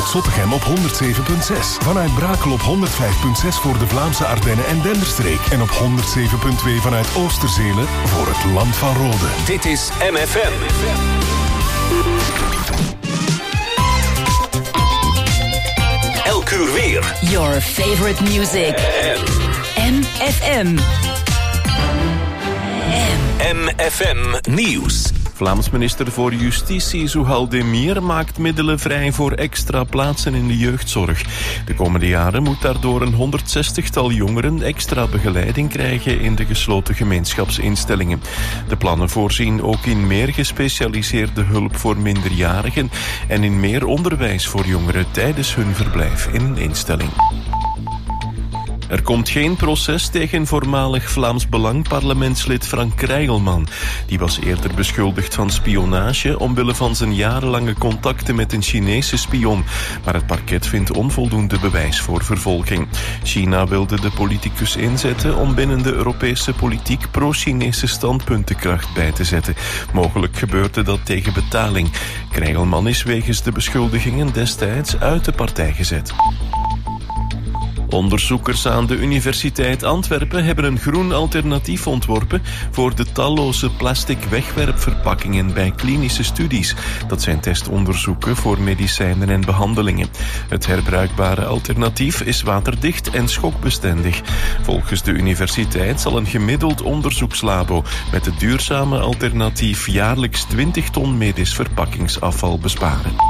vanuit Zottegem op 107.6. Vanuit Brakel op 105.6 voor de Vlaamse Ardennen en Denderstreek. En op 107.2 vanuit Oosterzelen voor het Land van Rode. Dit is MFM. Elk uur weer. Your favorite music. MFM. MFM Nieuws. Vlaams minister voor Justitie Zuhal Demir maakt middelen vrij voor extra plaatsen in de jeugdzorg. De komende jaren moet daardoor een 160-tal jongeren extra begeleiding krijgen in de gesloten gemeenschapsinstellingen. De plannen voorzien ook in meer gespecialiseerde hulp voor minderjarigen en in meer onderwijs voor jongeren tijdens hun verblijf in een instelling. Er komt geen proces tegen voormalig Vlaams Belang-parlementslid Frank Krijgelman. Die was eerder beschuldigd van spionage omwille van zijn jarenlange contacten met een Chinese spion. Maar het parket vindt onvoldoende bewijs voor vervolging. China wilde de politicus inzetten om binnen de Europese politiek pro-Chinese standpuntenkracht bij te zetten. Mogelijk gebeurde dat tegen betaling. Krijgelman is wegens de beschuldigingen destijds uit de partij gezet. Onderzoekers aan de Universiteit Antwerpen hebben een groen alternatief ontworpen voor de talloze plastic wegwerpverpakkingen bij klinische studies. Dat zijn testonderzoeken voor medicijnen en behandelingen. Het herbruikbare alternatief is waterdicht en schokbestendig. Volgens de universiteit zal een gemiddeld onderzoekslabo met het duurzame alternatief jaarlijks 20 ton medisch verpakkingsafval besparen.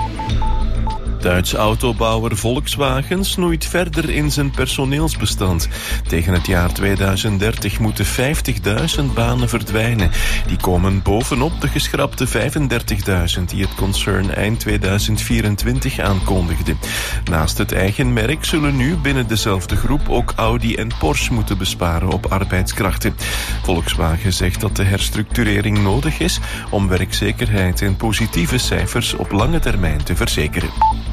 Duits autobouwer Volkswagen snoeit verder in zijn personeelsbestand. Tegen het jaar 2030 moeten 50.000 banen verdwijnen. Die komen bovenop de geschrapte 35.000 die het concern eind 2024 aankondigde. Naast het eigen merk zullen nu binnen dezelfde groep ook Audi en Porsche moeten besparen op arbeidskrachten. Volkswagen zegt dat de herstructurering nodig is om werkzekerheid en positieve cijfers op lange termijn te verzekeren.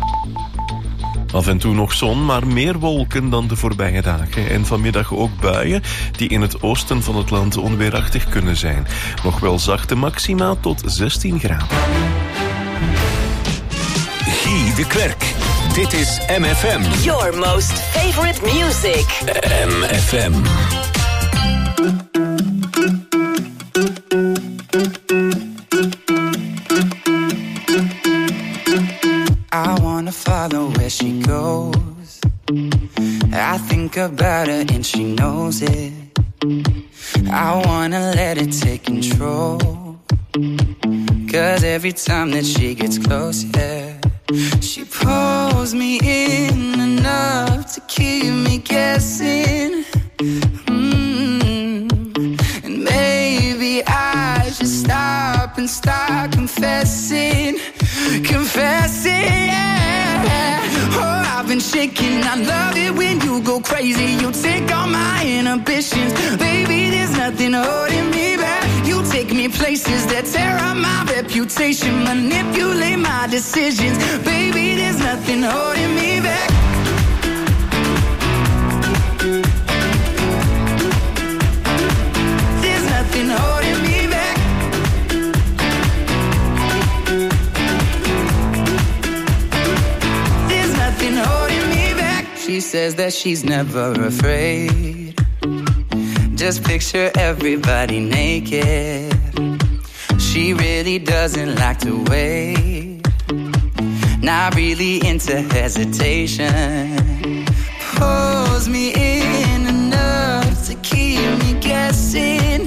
Af en toe nog zon, maar meer wolken dan de voorbije dagen. En vanmiddag ook buien die in het oosten van het land onweerachtig kunnen zijn. Nog wel zachte maxima tot 16 graden. Guy de Klerk. Dit is MFM. Your most favorite music. MFM. I wanna follow where she goes. I think about her and she knows it. I wanna let it take control. 'Cause every time that she gets close, yeah, she pulls me in enough to keep me guessing. And maybe I should stop and start confessing. Confessing, yeah. Oh, I've been shaking. I love it when you go crazy. You take all my inhibitions. Baby, there's nothing holding me back. You take me places that tear up my reputation. Manipulate my decisions. Baby, there's nothing holding me back. There's nothing holding me back. She says that she's never afraid. Just picture everybody naked. She really doesn't like to wait. Not really into hesitation. Pulls me in enough to keep me guessing.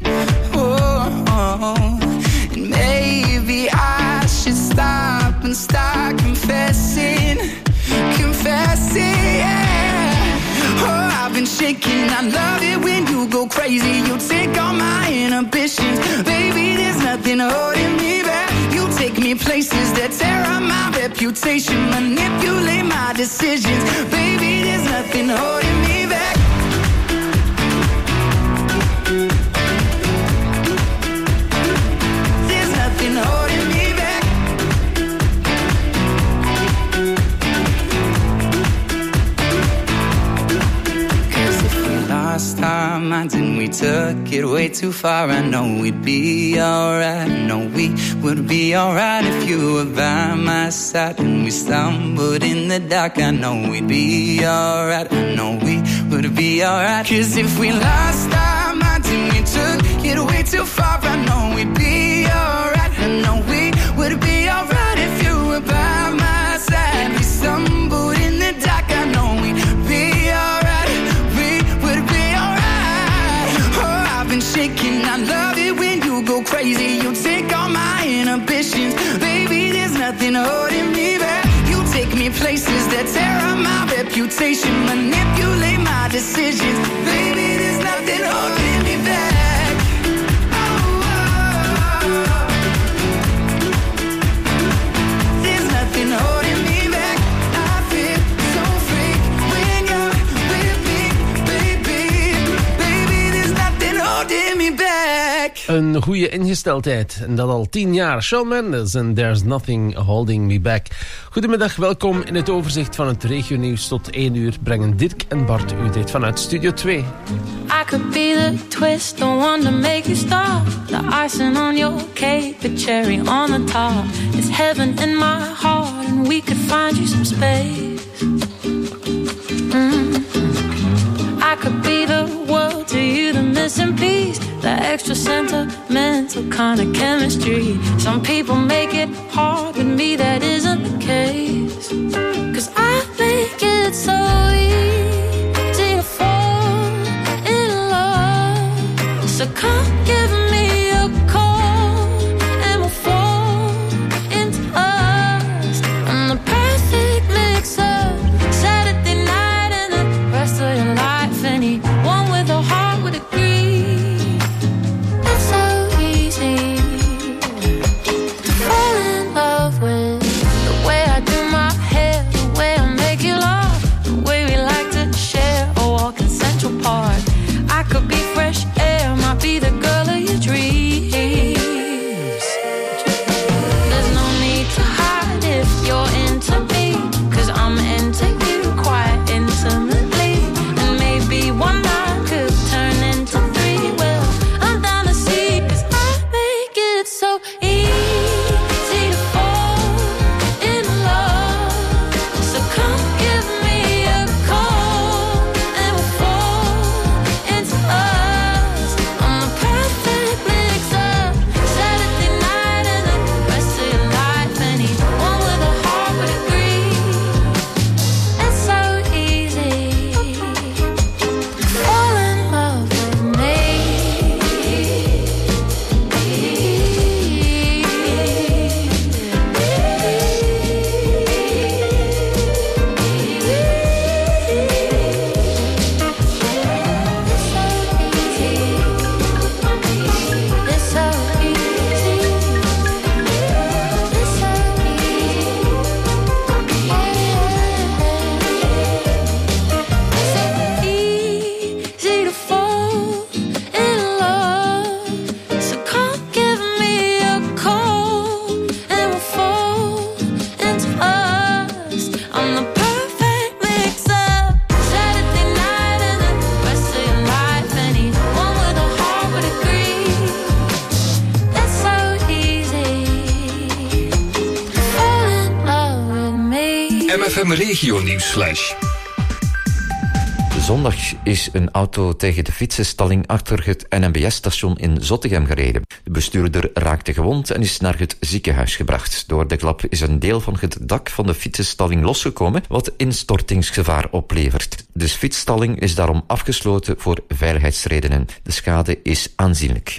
Oh, and maybe I should stop and start confessing. Confessing, yeah. Oh, I've been shaking. I love it when you go crazy. You take all my inhibitions. Baby, there's nothing holding me back. You take me places that tear up my reputation. Manipulate my decisions. Baby, there's nothing holding me back. There's nothing holding me back. Last time minds and we took it way too far. I know we'd be alright. I know we would be alright if you were by my side. And we stumbled in the dark. I know we'd be alright. I know we would be alright. 'Cause if we lost our minds and we took it way too far, I know we'd be alright. I know we would be alright if you were by my side. We stumbled in the dark. I know we'd be alright. We would be alright. Oh, I've been shaking. I love it when you go crazy. You take all my inhibitions. Baby, there's nothing holding me back. You take me places that tear up my reputation. Manipulate my decisions. Baby, there's nothing holding me back. Oh, oh, oh. There's nothing holding me back. I feel so free when you're with me, baby. Baby, there's nothing holding me back. Een goede ingesteldheid. En dat al 10 jaar. Shawn Mendes en There's Nothing Holding Me Back. Goedemiddag, welkom in het overzicht van het regionieuws. Tot 1 uur brengen Dirk en Bart u dit vanuit Studio 2. I could be the twist, the one to make you stop. The icing on your cake, the cherry on the top. It's heaven in my heart and we could find you some space. I could be the world to you, the missing piece. The extra sentimental kind of chemistry. Some people make it hard, with me that isn't the case. 'Cause I make it so easy to fall in love. So come give me a call and we'll fall into us. I'm the perfect mix-up, Saturday night and the rest of your life. Anyone with a heart would agree. It's so easy to fall in love with the way I do my hair, the way I make you laugh, the way we like to share a walk in Central Park. I could be fresh air, might be the girl of your dreams. There's no need to hide if you're into me, 'cause I'm into you quite intimately. And maybe one night could turn into 3. Well, I'm down to see, 'cause I make it so easy to fall in love. So come give me a call and we'll fall into us. I'm the perfect mix-up, Saturday night and the rest of your life. Anyone with a heart would agree. It's so easy to fall in love with me. It's so easy. It's so easy to fall in love. So come give me a call and we'll fall into us. I'm the perfect mix-up, Saturday night and the rest of your life. Anyone with a heart would agree. It's so easy to fall in love with me. MFM Regio Nieuwsflash. Zondag is een auto tegen de fietsenstalling achter het NMBS-station in Zottegem gereden. De bestuurder raakte gewond en is naar het ziekenhuis gebracht. Door de klap is een deel van het dak van de fietsenstalling losgekomen, wat instortingsgevaar oplevert. De fietsstalling is daarom afgesloten voor veiligheidsredenen. De schade is aanzienlijk.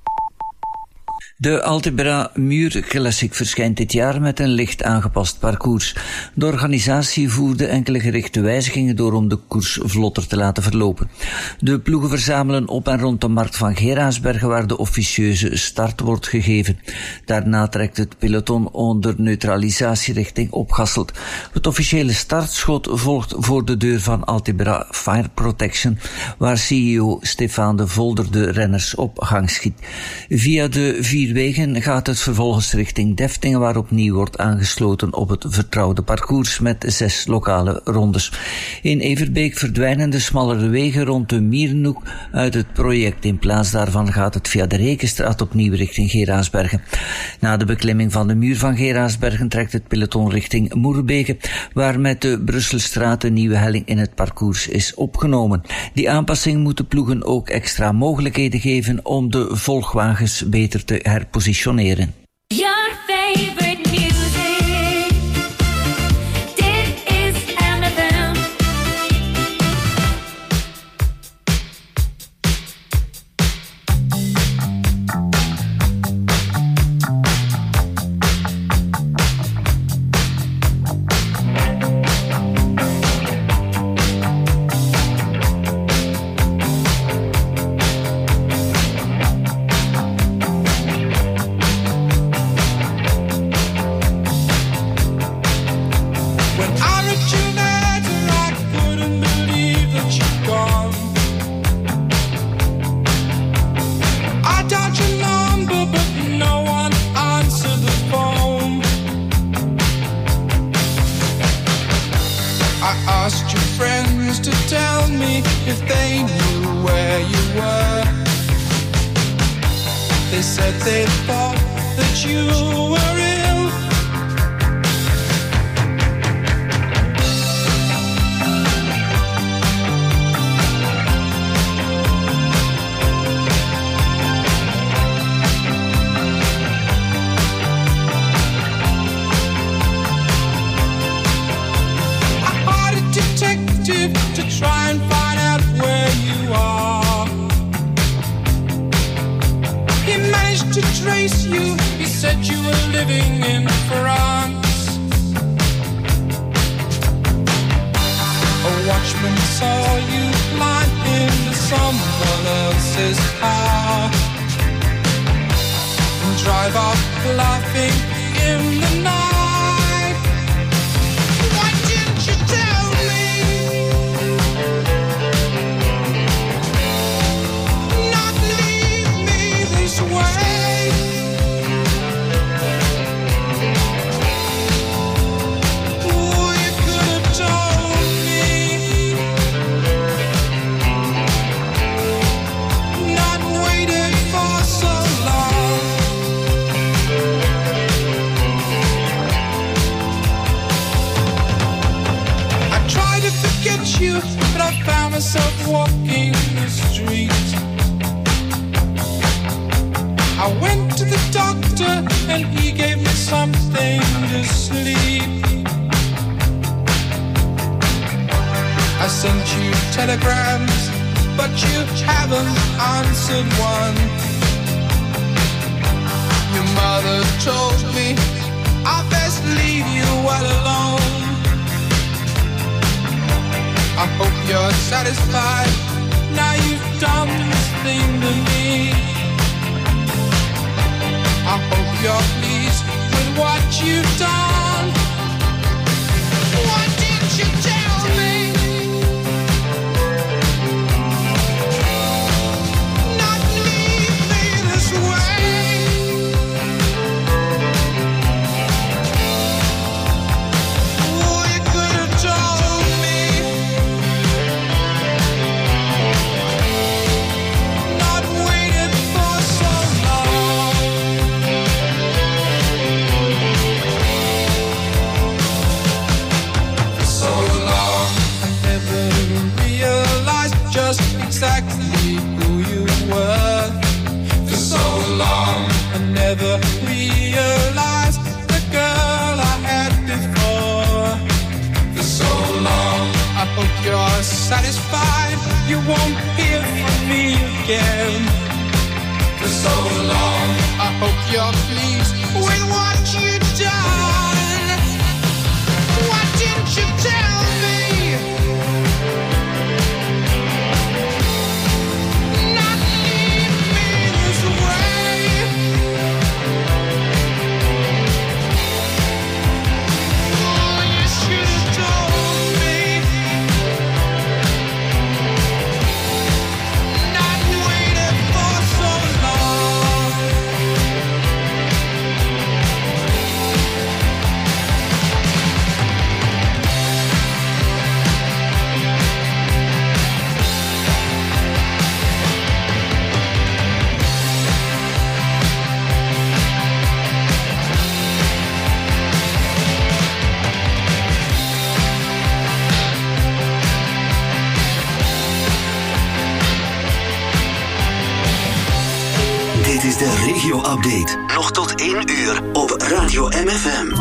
De Algebra Muur Classic verschijnt dit jaar met een licht aangepast parcours. De organisatie voerde enkele gerichte wijzigingen door om de koers vlotter te laten verlopen. De ploegen verzamelen op en rond de markt van Geraardsbergen, waar de officieuze start wordt gegeven. Daarna trekt het peloton onder neutralisatie richting Opgasselt. Het officiële startschot volgt voor de deur van Algebra Fire Protection, waar CEO Stefan de Volder de renners op gang schiet. Via de 4 Nierwegen gaat het vervolgens richting Deftingen, waar opnieuw wordt aangesloten op het vertrouwde parcours met 6 lokale rondes. In Everbeek verdwijnen de smallere wegen rond de Mierenhoek uit het project. In plaats daarvan gaat het via de Rekenstraat opnieuw richting Geraasbergen. Na de beklimming van de muur van Geraasbergen trekt het peloton richting Moerbeke, waar met de Brusselstraat een nieuwe helling in het parcours is opgenomen. Die aanpassing moet de ploegen ook extra mogelijkheden geven om de volgwagens beter te herpositioneren. Your favorite music. Dit is MFM. regio-update. Nog tot 1 uur op Radio MFM.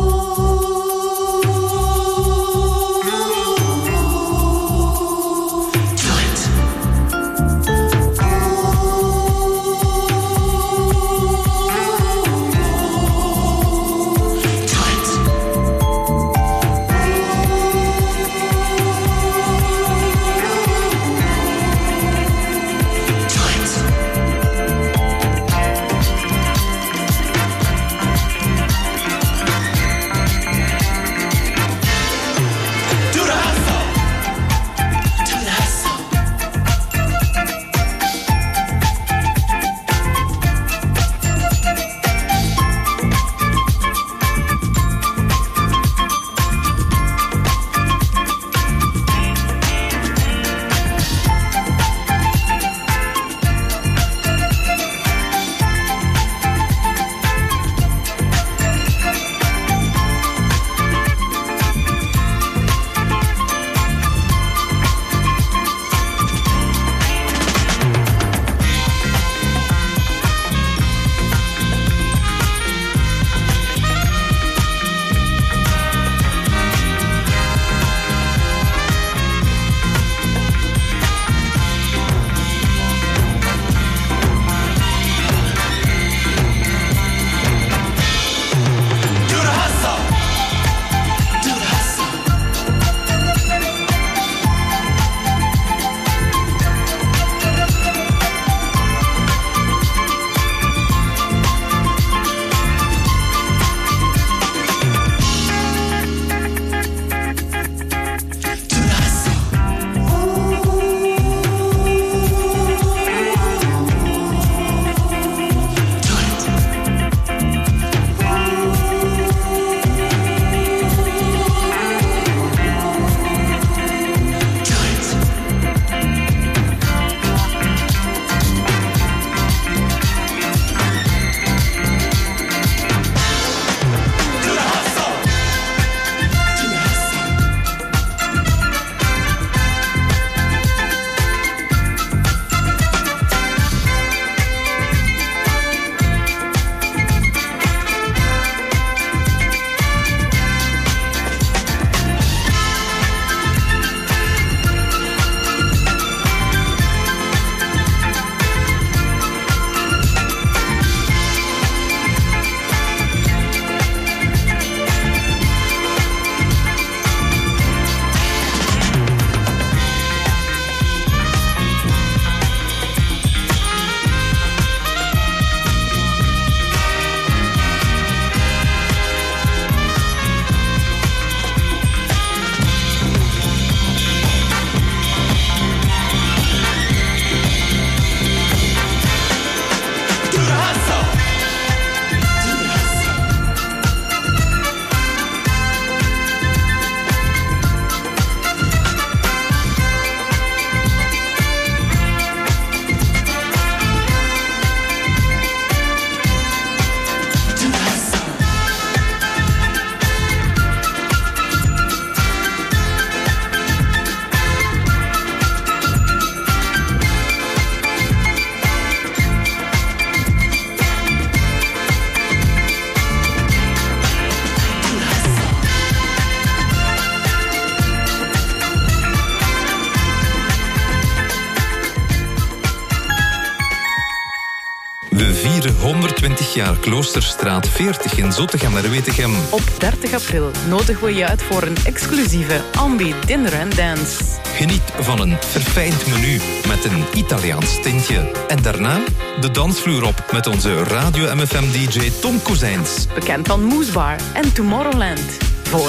We vieren 120 jaar Kloosterstraat 40 in Zottegem-Merwetegem. Op 30 april nodigen we je uit voor een exclusieve Ambi Dinner and Dance. Geniet van een verfijnd menu met een Italiaans tintje. En daarna de dansvloer op met onze Radio MFM-dj Tom Kozijns. Bekend van Moesbar en Tomorrowland. Voor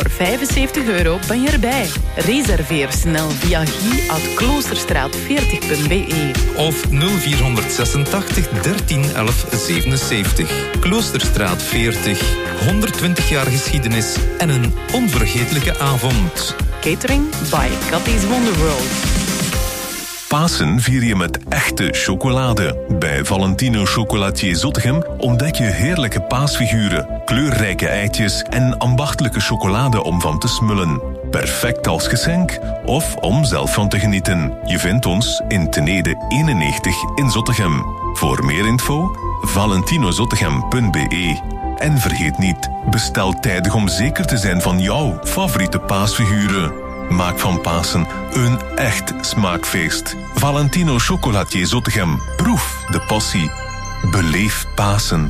€75 ben je erbij. Reserveer snel via guy@kloosterstraat40.be of 0486 13 11 77. Kloosterstraat 40. 120 jaar geschiedenis en een onvergetelijke avond. Catering by Cathy's Wonderworld. Pasen vier je met echte chocolade. Bij Valentino Chocolatier Zottegem ontdek je heerlijke paasfiguren, kleurrijke eitjes en ambachtelijke chocolade om van te smullen. Perfect als geschenk of om zelf van te genieten. Je vindt ons in Tenede 91 in Zottegem. Voor meer info, valentinozottegem.be. En vergeet niet, bestel tijdig om zeker te zijn van jouw favoriete paasfiguren. Maak van Pasen een echt smaakfeest. Valentino Chocolatier Zottegem. Proef de passie. Beleef Pasen.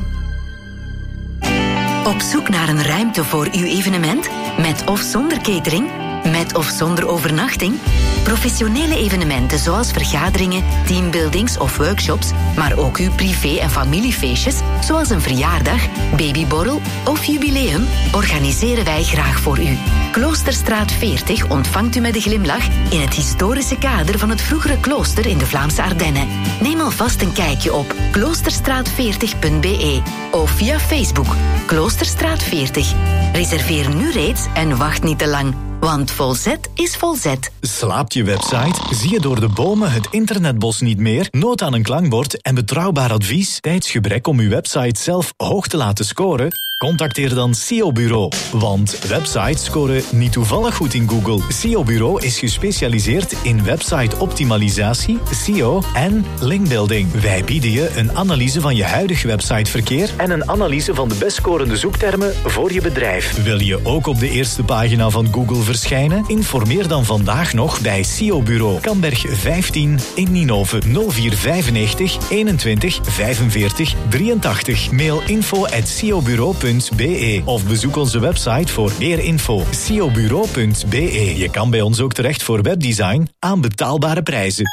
Op zoek naar een ruimte voor uw evenement? Met of zonder catering? Met of zonder overnachting? Professionele evenementen zoals vergaderingen, teambuildings of workshops, maar ook uw privé- en familiefeestjes, zoals een verjaardag, babyborrel of jubileum, organiseren wij graag voor u. Kloosterstraat 40 ontvangt u met een glimlach in het historische kader van het vroegere klooster in de Vlaamse Ardennen. Neem alvast een kijkje op kloosterstraat40.be of via Facebook Kloosterstraat 40. Reserveer nu reeds en wacht niet te lang. Want Volzet is Volzet. Slaapt je website? Zie je door de bomen het internetbos niet meer? Nood aan een klankbord en betrouwbaar advies? Tijdsgebrek om uw website zelf hoog te laten scoren? Contacteer dan SEO Bureau. Want websites scoren niet toevallig goed in Google. SEO Bureau is gespecialiseerd in website-optimalisatie, SEO en linkbuilding. Wij bieden je een analyse van je huidig websiteverkeer en een analyse van de best scorende zoektermen voor je bedrijf. Wil je ook op de eerste pagina van Google verschijnen? Informeer dan vandaag nog bij SEO Bureau. Kamberg 15 in Ninove 0495 21 45 83. Mail info@seobureau.be of bezoek onze website voor meer info. seobureau.be. Je kan bij ons ook terecht voor webdesign aan betaalbare prijzen.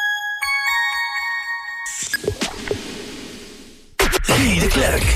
Guy de Klerk.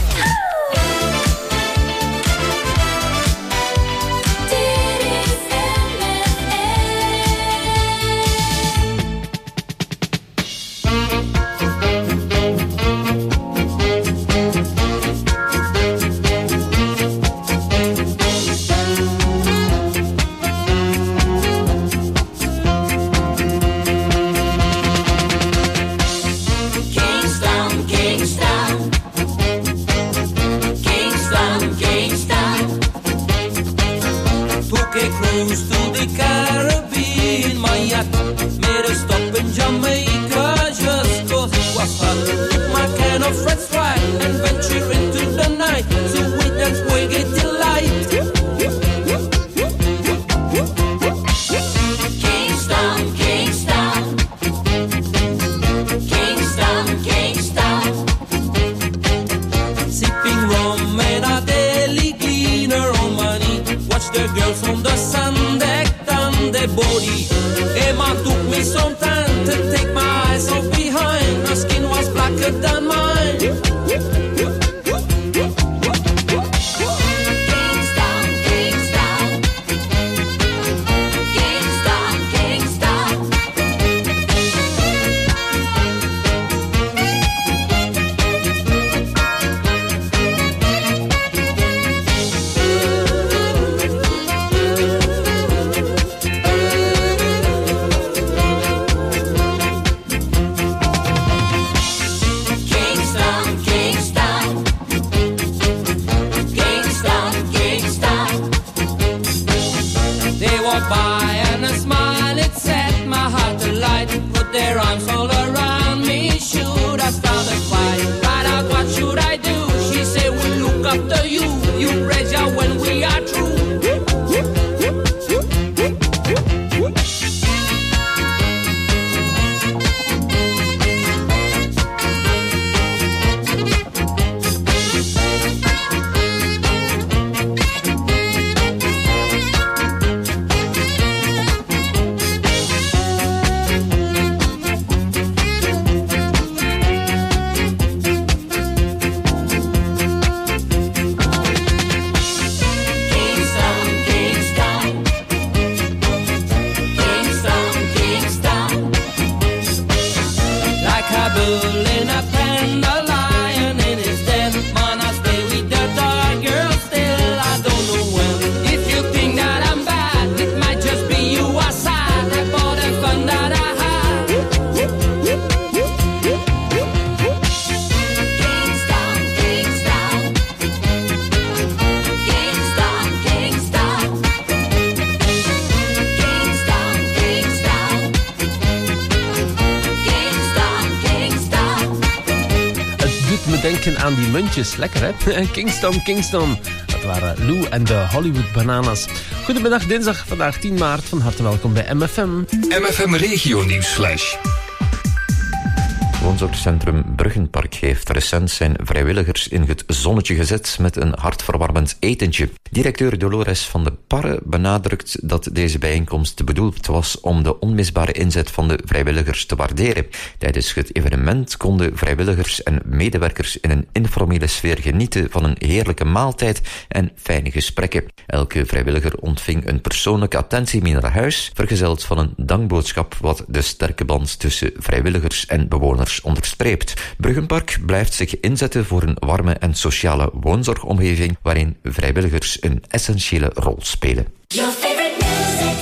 denken aan die muntjes. Lekker, hè? Kingston. Dat waren Lou en de Hollywood Bananas. Goedemiddag, dinsdag, vandaag 10 maart. Van harte welkom bij MFM. MFM Regio Nieuwsflash. Woonzorgcentrum Bruggenpark heeft recent zijn vrijwilligers in het zonnetje gezet met een hartverwarmend etentje. Directeur Dolores van de Parre benadrukt dat deze bijeenkomst bedoeld was om de onmisbare inzet van de vrijwilligers te waarderen. Tijdens het evenement konden vrijwilligers en medewerkers in een informele sfeer genieten van een heerlijke maaltijd en fijne gesprekken. Elke vrijwilliger ontving een persoonlijke attentie mee naar huis, vergezeld van een dankboodschap wat de sterke band tussen vrijwilligers en bewoners onderstreept. Bruggenpark blijft zich inzetten voor een warme en sociale woonzorgomgeving waarin vrijwilligers een essentiële rol spelen. Your favorite music.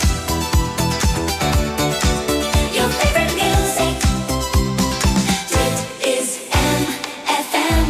Your favorite music. Dit is MFM.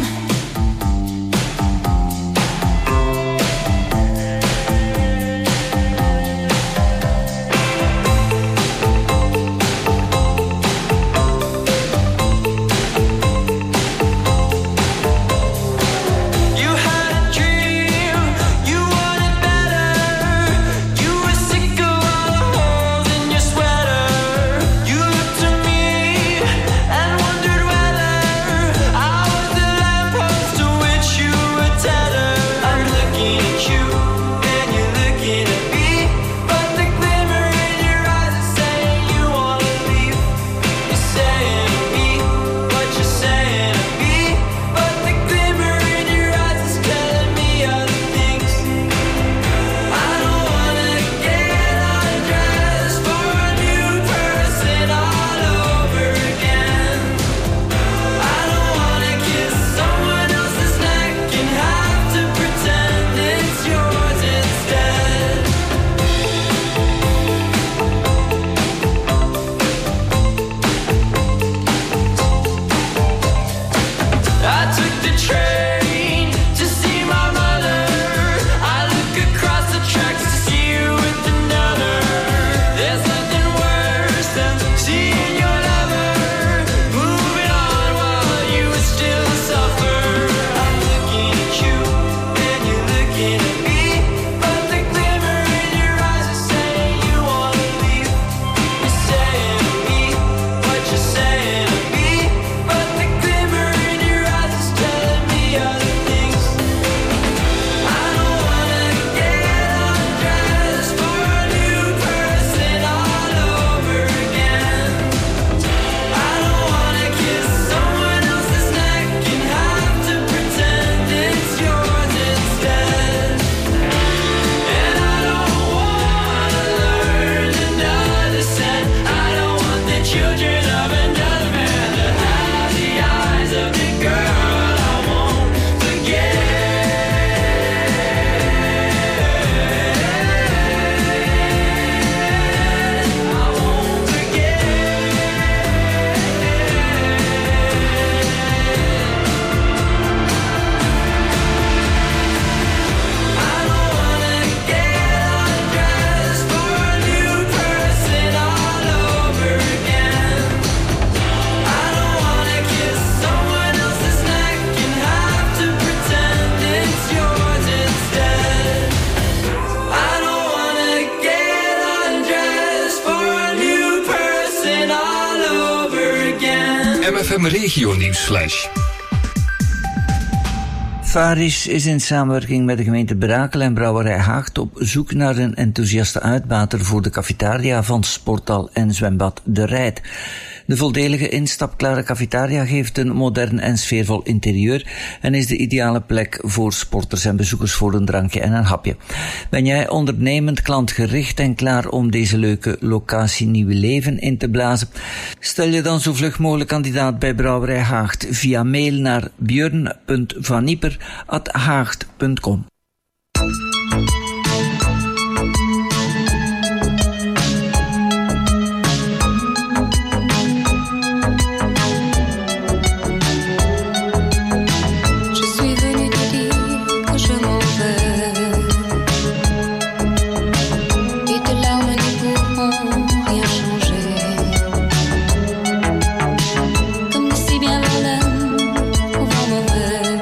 MFM Regio Nieuwsflash. Faris is in samenwerking met de gemeente Brakel en Brouwerij Haagt op zoek naar een enthousiaste uitbater voor de cafetaria van sporthal en zwembad De Rijt. De volledige instapklare cafetaria geeft een modern en sfeervol interieur en is de ideale plek voor sporters en bezoekers voor een drankje en een hapje. Ben jij ondernemend, klantgericht en klaar om deze leuke locatie nieuw leven in te blazen? Stel je dan zo vlug mogelijk kandidaat bij Brouwerij Haagt via mail naar björn.vanieper@haagt.com. Comme si bien la laine au vent mauvais.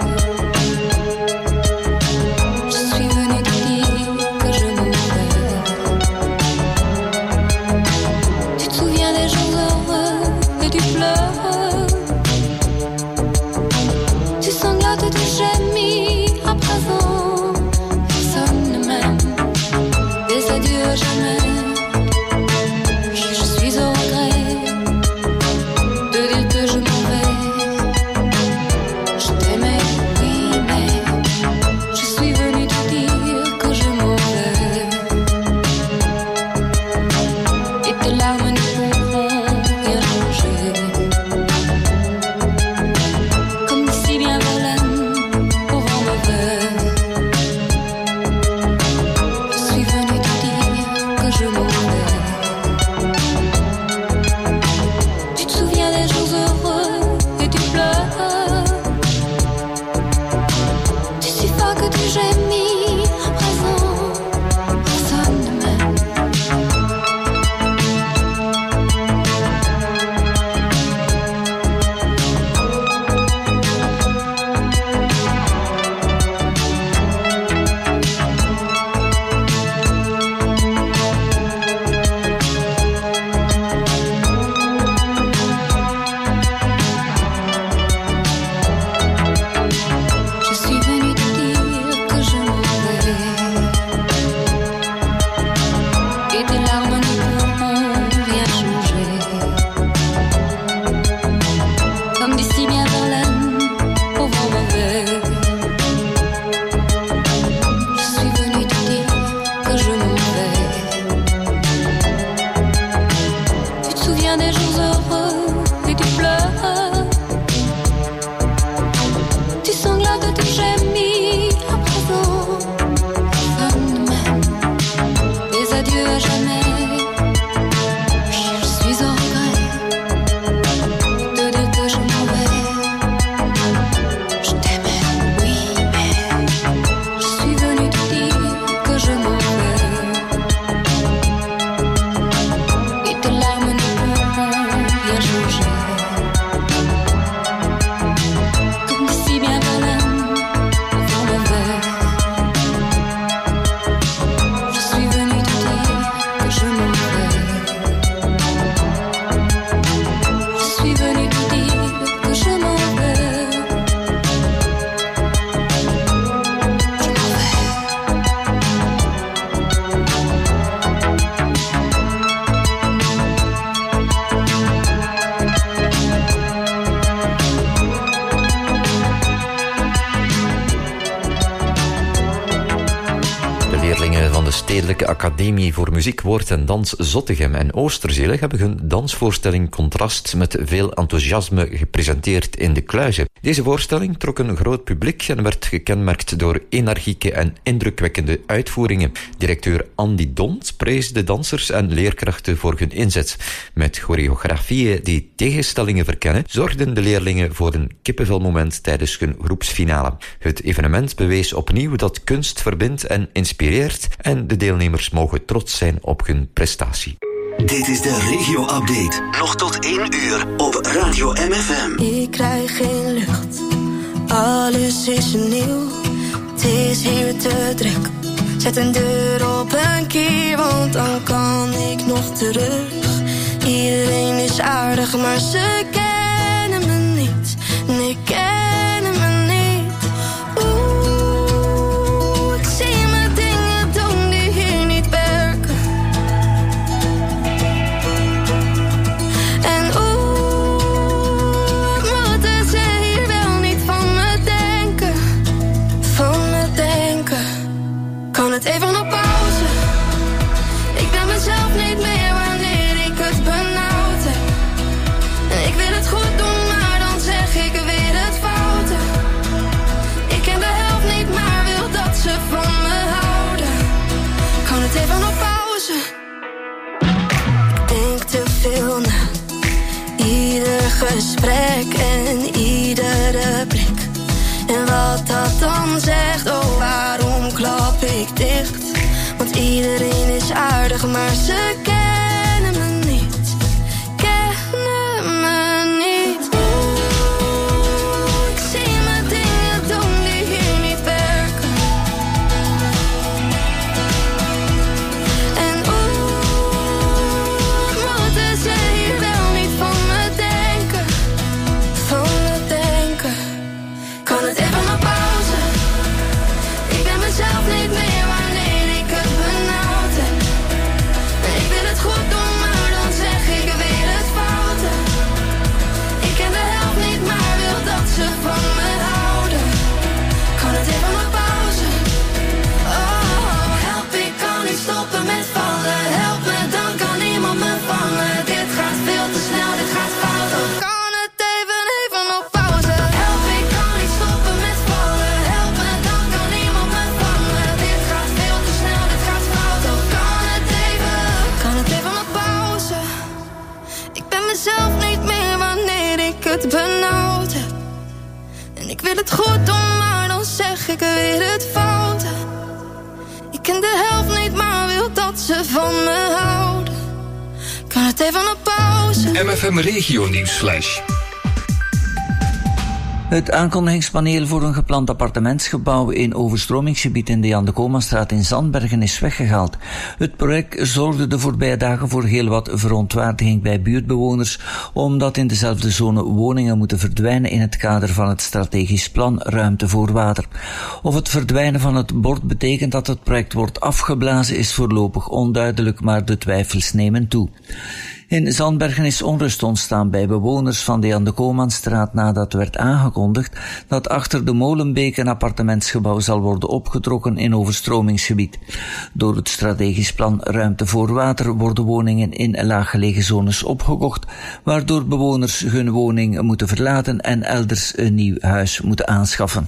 Stedelijke Academie voor Muziek, Woord en Dans Zottegem en Oosterzele hebben hun dansvoorstelling Contrast met veel enthousiasme gepresenteerd in de Kluizen. Deze voorstelling trok een groot publiek en werd gekenmerkt door energieke en indrukwekkende uitvoeringen. Directeur Andy Dont prees de dansers en leerkrachten voor hun inzet. Met choreografieën die tegenstellingen verkennen, zorgden de leerlingen voor een kippenvelmoment tijdens hun groepsfinale. Het evenement bewees opnieuw dat kunst verbindt en inspireert en de deelnemers mogen trots zijn op hun prestatie. Dit is de regio-update. Nog tot 1 uur op Radio MFM. Ik krijg geen lucht, alles is nieuw. Het is hier te druk. Zet een deur op een kier, want dan kan ik nog terug. Iedereen is aardig, maar ze kennen me niet. Nee, kennen me niet. Oeh, ik zie me dingen doen die hier niet werken. En moeten ze hier wel niet van me denken. Van me denken. Kan het even op pauze? Ik ben mezelf niet meer wanneer ik het benauwd heb. En ik wil het goed doen, maar dan zeg ik weer het foute. Ik ken de helft niet, maar wil dat ze van me houden. Kan het even op pauze? Ik denk te veel na. Ieder gesprek en iedere blik. En wat dat dan zegt, oh waarom klap ik dicht? Want iedereen is aardig, maar ze kennen me niet. Kennen me niet. Oeh, ik zie me dingen doen die hier niet werken. En moeten ze hier wel niet van me denken. Van me denken. Kan het even op pauze? Ik ben mezelf niet meer wanneer ik het benauwd heb. En ik wil het goed doen, maar dan zeg ik weer het foute. Ik ken de helft niet, maar wil dat ze van me houden. Kan het even op pauze? Oh, help, ik kan niet stoppen met vallen. Help me, dan kan niemand me vangen. Dit gaat veel te snel, dit gaat fout. Oh, kan het even op pauze? Help, ik kan niet stoppen met vallen. Help me, dan kan niemand me vangen. Dit gaat veel te snel, dit gaat fout. Oh, kan het even op pauze? Ik ben mezelf niet meer wanneer ik het benauwd heb. En ik wil het goed doen, maar dan zeg ik weer het foute. Ik ken de helft niet, maar wil dat ze van me houden. Kan het even op pauze? MFM Regio Nieuwsflash. Het aankondigingspaneel voor een gepland appartementsgebouw in overstromingsgebied in de Jan de Komanstraat in Zandbergen is weggehaald. Het project zorgde de voorbije dagen voor heel wat verontwaardiging bij buurtbewoners, omdat in dezelfde zone woningen moeten verdwijnen in het kader van het strategisch plan Ruimte voor Water. Of het verdwijnen van het bord betekent dat het project wordt afgeblazen is voorlopig onduidelijk, maar de twijfels nemen toe. In Zandbergen is onrust ontstaan bij bewoners van de Jan de Komanstraat nadat werd aangekondigd dat achter de Molenbeek een appartementsgebouw zal worden opgetrokken in overstromingsgebied. Door het strategisch plan Ruimte voor Water worden woningen in laaggelegen zones opgekocht, waardoor bewoners hun woning moeten verlaten en elders een nieuw huis moeten aanschaffen.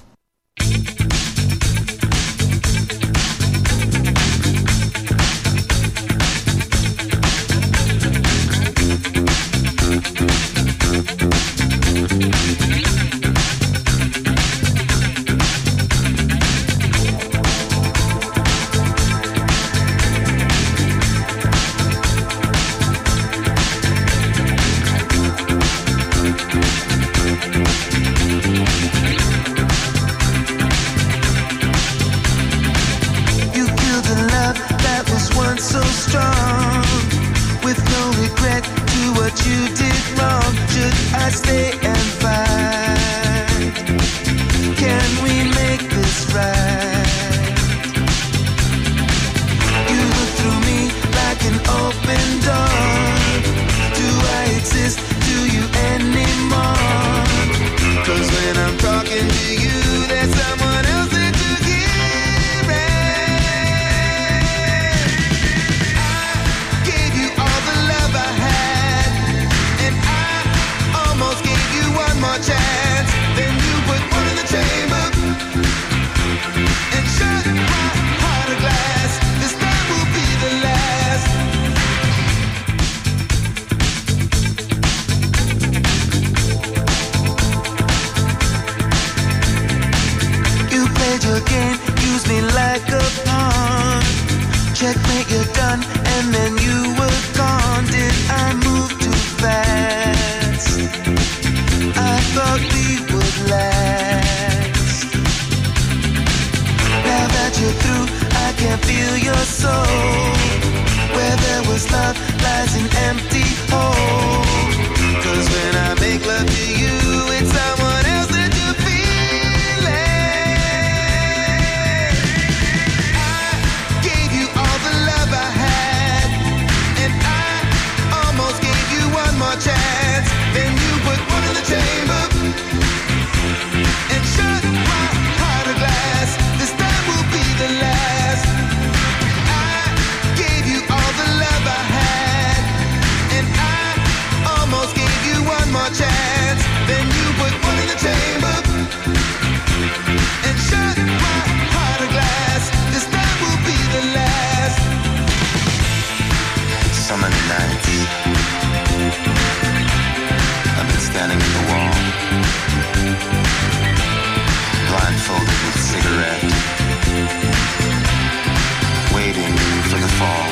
were done and then you were gone. Did I move too fast? I thought we would last. Now that you're through, I can feel your soul. Where there was love lies an empty hole. 'Cause when I make love to you, it's someone else that you're feeling. I gave you all the love I had, and I almost gave you one more chance. Then you put one in the chamber and shut my heart of glass. This time will be the last. I gave you all the love I had, and I almost gave you one more chance. Then you put one in the chamber and shut my heart of glass. This time will be the last. So many nights I've been standing at the wall, blindfolded with a cigarette, waiting for the fall.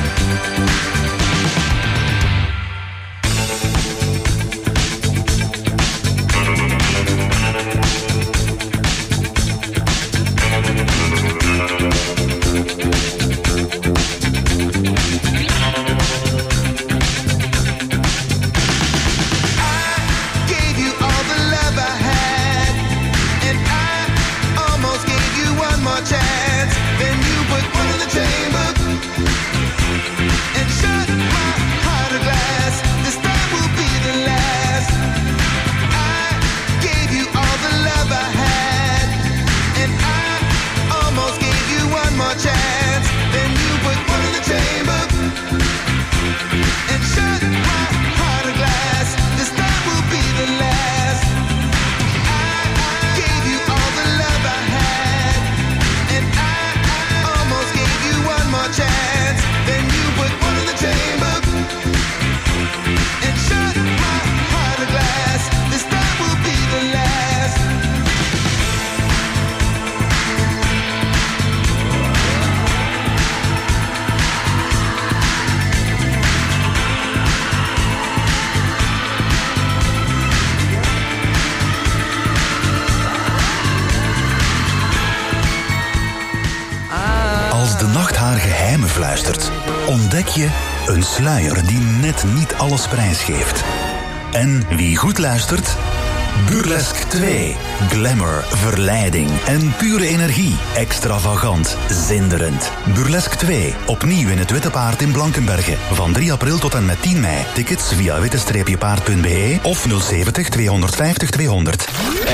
Ontdek je een sluier die net niet alles prijsgeeft. En wie goed luistert? Burlesque 2. Glamour, verleiding en pure energie. Extravagant, zinderend. Burlesque 2. Opnieuw in het Witte Paard in Blankenberge. Van 3 april tot en met 10 mei. Tickets via witte-paard.be of 070 250 200.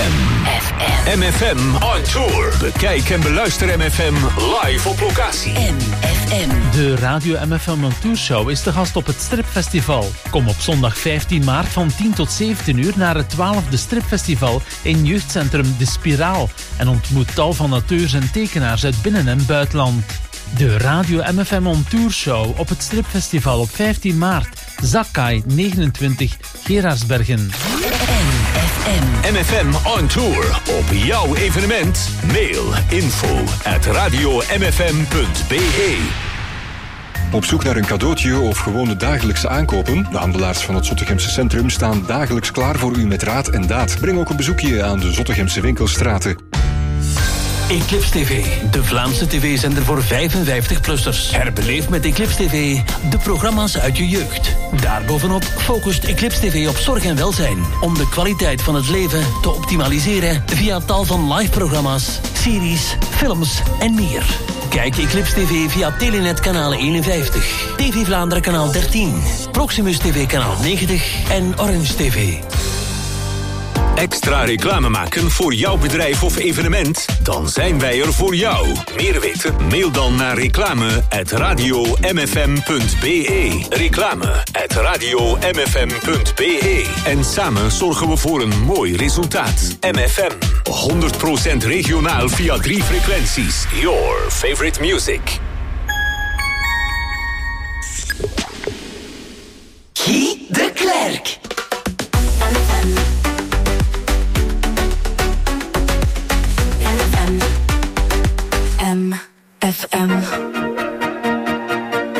MFM on tour. Bekijk en beluister MFM live op locatie. MFM. De Radio MFM on Tour Show is te gast op het Stripfestival. Kom op zondag 15 maart van 10 tot 17 uur naar het 12e Stripfestival in jeugdcentrum De Spiraal en ontmoet tal van auteurs en tekenaars uit binnen- en buitenland. De Radio MFM on Tour Show op het Stripfestival op 15 maart. Zakkai 29, Gerardsbergen. MFM on tour. Op jouw evenement. Mail info@radiomfm.be. Op zoek naar een cadeautje of gewone dagelijkse aankopen? De handelaars van het Zottegemse centrum staan dagelijks klaar voor u met raad en daad. Breng ook een bezoekje aan de Zottegemse winkelstraten. Eclipse TV, de Vlaamse tv-zender voor 55-plussers. Herbeleef met Eclipse TV de programma's uit je jeugd. Daarbovenop focust Eclipse TV op zorg en welzijn, om de kwaliteit van het leven te optimaliseren via tal van live-programma's, series, films en meer. Kijk Eclipse TV via Telenet kanaal 51, TV Vlaanderen kanaal 13, Proximus TV kanaal 90 en Orange TV. Extra reclame maken voor jouw bedrijf of evenement? Dan zijn wij er voor jou. Meer weten? Mail dan naar reclame@radiomfm.be. Reclame@radiomfm.be. En samen zorgen we voor een mooi resultaat. MFM. 100% regionaal via 3 frequenties. Your favorite music. Guy de Klerk. MFM.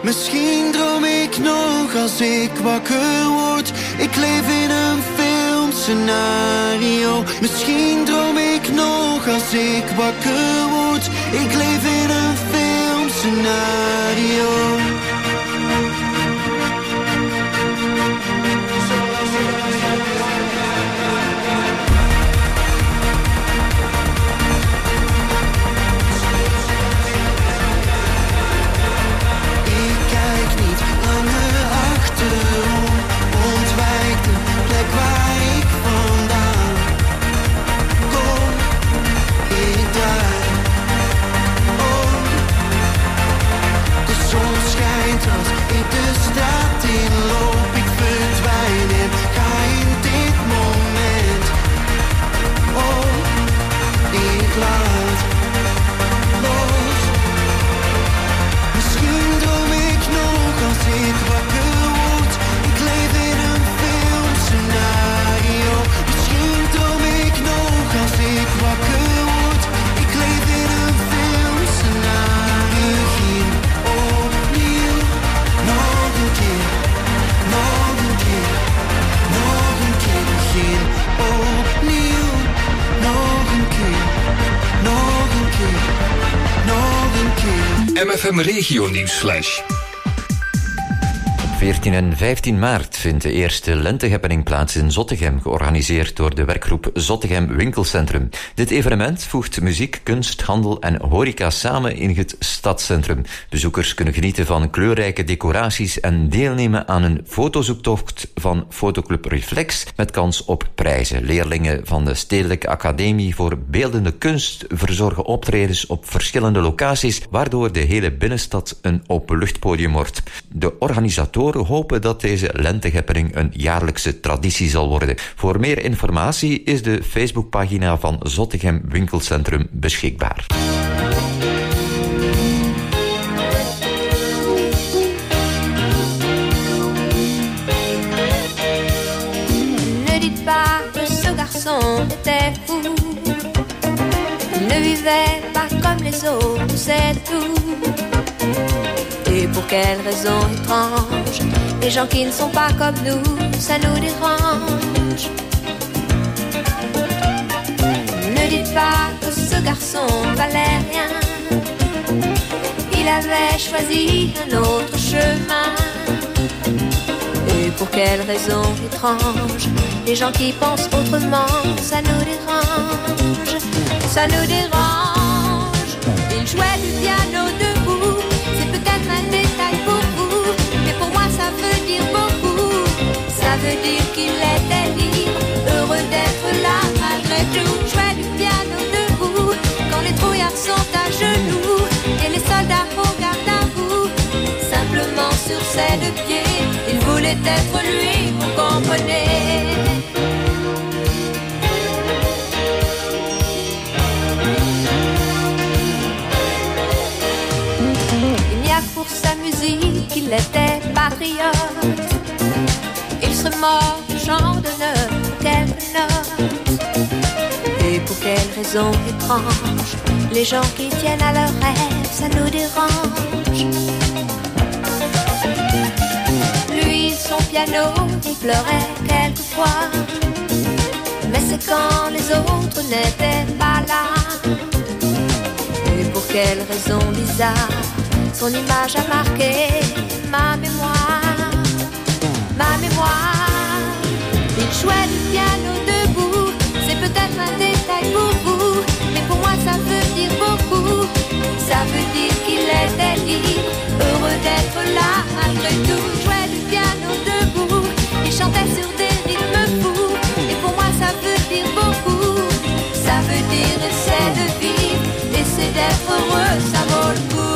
Misschien droom ik nog als ik wakker word. Ik leef in een filmscenario. Misschien droom ik nog als ik wakker word. Ik leef in een filmscenario. MFM Regio Nieuwsflash. 14 en 15 maart vindt de eerste lentehappening plaats in Zottegem, georganiseerd door de werkgroep Zottegem Winkelcentrum. Dit evenement voegt muziek, kunst, handel en horeca samen in het stadscentrum. Bezoekers kunnen genieten van kleurrijke decoraties en deelnemen aan een fotozoektocht van fotoclub Reflex met kans op prijzen. Leerlingen van de Stedelijke Academie voor Beeldende Kunst verzorgen optredens op verschillende locaties, waardoor de hele binnenstad een openluchtpodium wordt. De organisatoren hopen dat deze lentehappening een jaarlijkse traditie zal worden. Voor meer informatie is de Facebookpagina van Zottegem Winkelcentrum beschikbaar. Ne dites pas que ce garçon était fou. Il ne vivait pas comme les autres, c'est tout. Et pour quelle raison étrange, les gens qui ne sont pas comme nous, ça nous dérange. Ne dites pas que ce garçon valait rien. Il avait choisi un autre chemin. Et pour quelle raison étrange, les gens qui pensent autrement, ça nous dérange. Ça nous dérange. Il jouait du piano debout. Peut-être un détail pour vous, mais pour moi ça veut dire beaucoup. Ça veut dire qu'il était libre, heureux d'être là malgré tout. Jouait du piano debout, quand les trouillards sont à genoux et les soldats au garde à vous. Simplement sur ses deux pieds, il voulait être lui, vous comprenez. Pour sa musique, il était patriote. Il serait mort du champ d'honneur pour quelques notes. Et pour quelle raison étrange, les gens qui tiennent à leurs rêves, ça nous dérange. Lui, son piano, il pleurait quelquefois. Mais c'est quand les autres n'étaient pas là. Et pour quelle raison bizarre, son image a marqué ma mémoire, ma mémoire. Il jouait du piano debout, c'est peut-être un détail pour vous, mais pour moi ça veut dire beaucoup. Ça veut dire qu'il était libre, heureux d'être là malgré tout. Il jouait du piano debout, il chantait sur des rythmes fous, et pour moi ça veut dire beaucoup. Ça veut dire essaie de vivre, essaie d'être heureux, ça vaut le coup.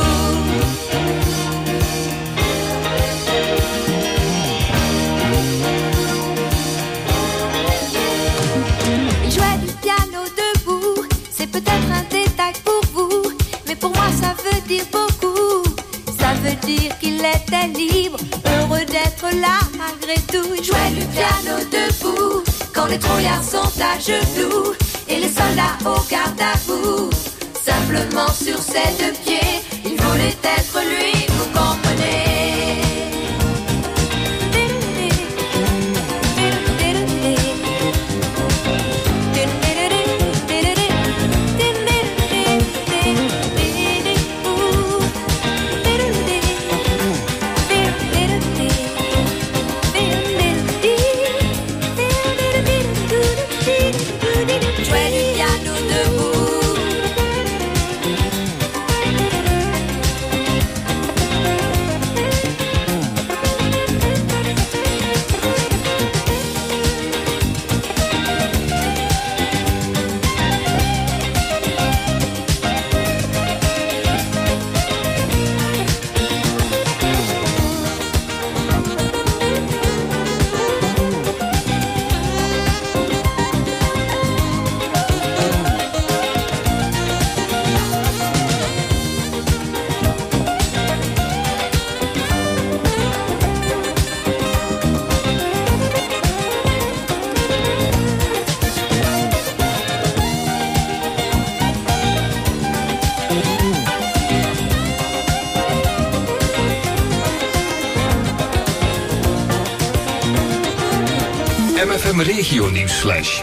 Peut-être un détail pour vous, mais pour moi ça veut dire beaucoup. Ça veut dire qu'il était libre, heureux d'être là malgré tout. Il jouait du piano debout, quand les trouillards sont à genoux et les soldats au garde à vous. Simplement sur ses deux pieds, il voulait être lui, vous comprenez. MFM Regio Nieuwsflash.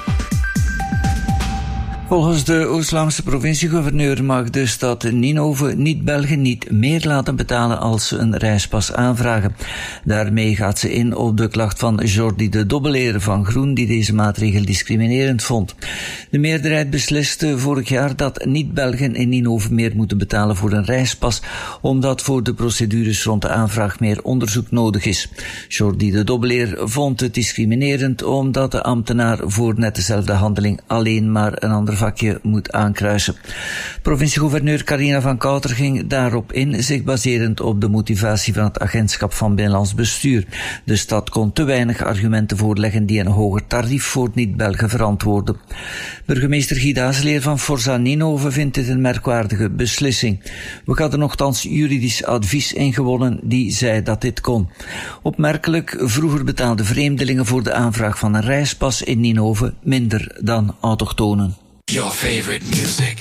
Volgens de Oost-Vlaamse provinciegouverneur mag de stad Ninove niet-Belgen niet meer laten betalen als ze een reispas aanvragen. Daarmee gaat ze in op de klacht van Jordi de Dobbeleer van Groen, die deze maatregel discriminerend vond. De meerderheid besliste vorig jaar dat niet-Belgen in Ninove meer moeten betalen voor een reispas, omdat voor de procedures rond de aanvraag meer onderzoek nodig is. Jordi de Dobbeleer vond het discriminerend omdat de ambtenaar voor net dezelfde handeling alleen maar een ander vakje moet aankruisen. Provinciegouverneur Carina van Kouter ging daarop in, zich baserend op de motivatie van het agentschap van Binnenlands Bestuur. De stad kon te weinig argumenten voorleggen die een hoger tarief voor niet-Belgen verantwoorden. Burgemeester Guy Dazeleer van Forza Ninove vindt dit een merkwaardige beslissing. We hadden nogthans juridisch advies ingewonnen die zei dat dit kon. Opmerkelijk, vroeger betaalden vreemdelingen voor de aanvraag van een reispas in Ninove minder dan autochtonen. Your favorite music.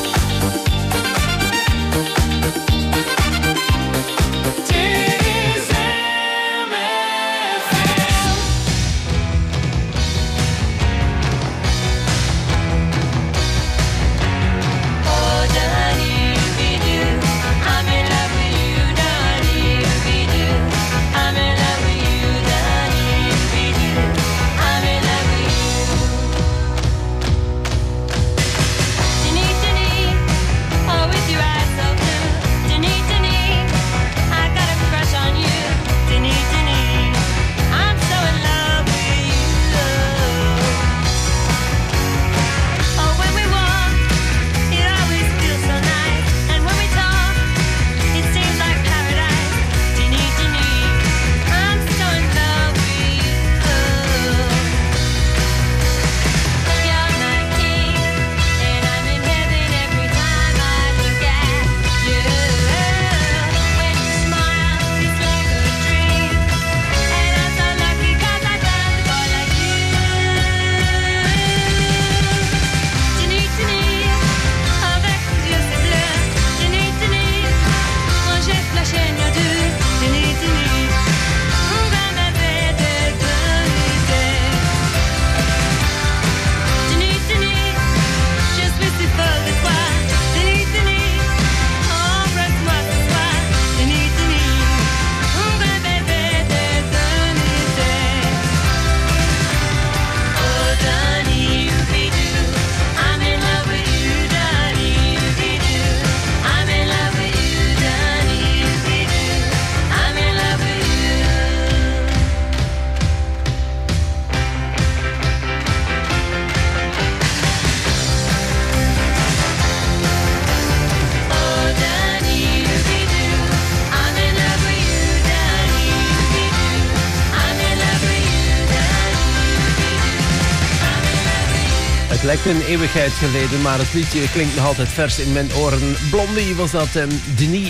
Lijkt een eeuwigheid geleden, maar het liedje klinkt nog altijd vers in mijn oren. Blondie was dat en Denis.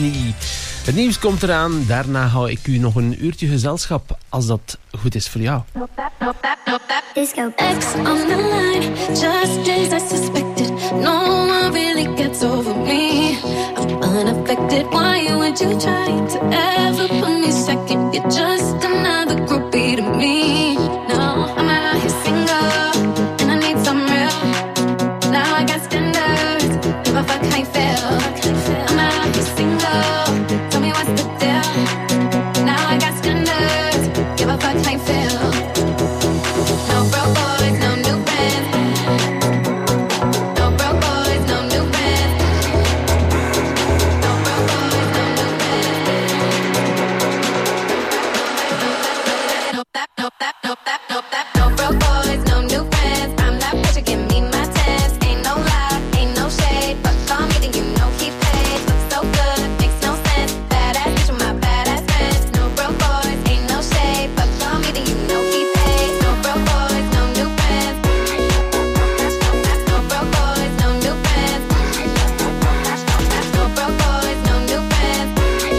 Het nieuws komt eraan. Daarna hou ik u nog een uurtje gezelschap, als dat goed is voor jou. Disco X on the line, just as I suspected. No one really gets over me. I'm unaffected. Why would you try to ever put me second? You're just another groupie to me. No, I'm out here single, and I need some real. Now I got standards, give a fuck how you feel. I'm out here single, tell me what's the deal. Now I got standards, give a fuck how you feel. No broke boys, no new friends. No broke boys, no new friends. No broke boys, no new friends. No broke boys, no new friends. I'm not bitch, give me my test. Ain't no lie, ain't no shade. But call me, then you know he paid. Look so good, makes no sense. Badass bitch with my badass friends. No broke boys, ain't no shade. But call me, then you know he paid. No broke boys, no new friends. No broke boys, no new friends. No broke boys, no new friends.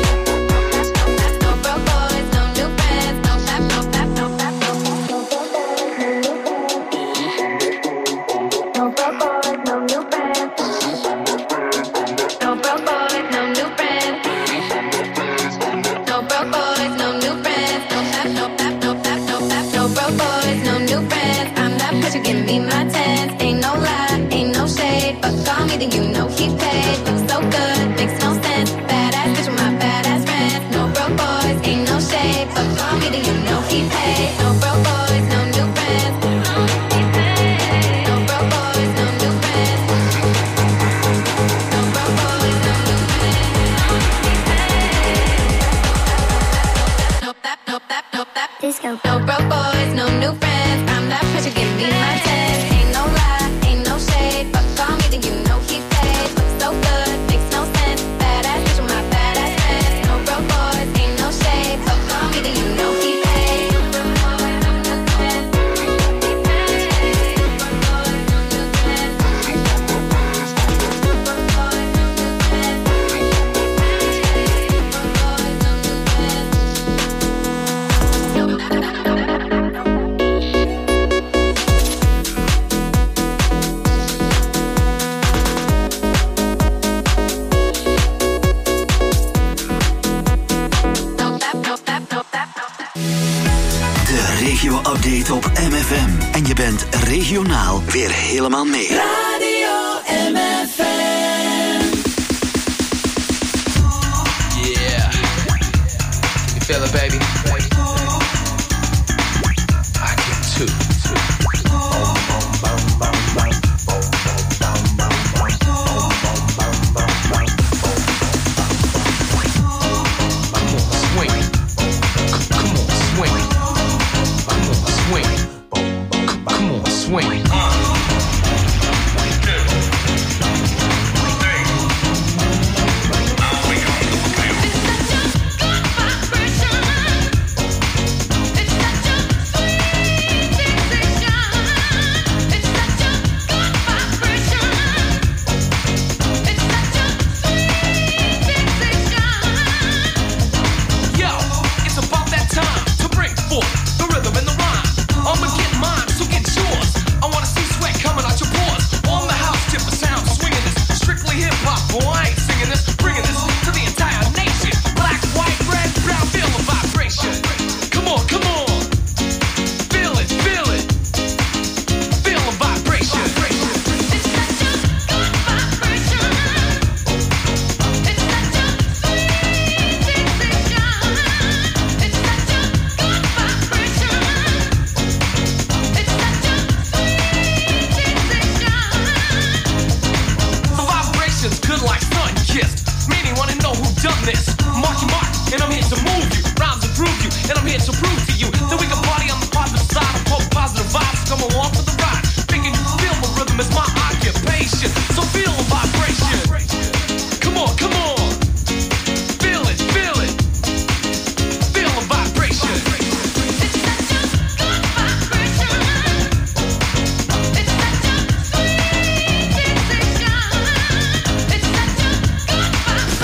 No broke boys, no new friends. No tap, no tap, no tap, no tap. No broke boys, no new friends. No broke boys, no new friends. No broke boys, no new friends. No tap, no tap, no tap, no tap. No broke boys, regio-update op MFM. En je bent regionaal weer helemaal mee. Radio MFM. Yeah. You feel it, baby? I can too. Swing. Good like sun kissed. Many wanna know who done this.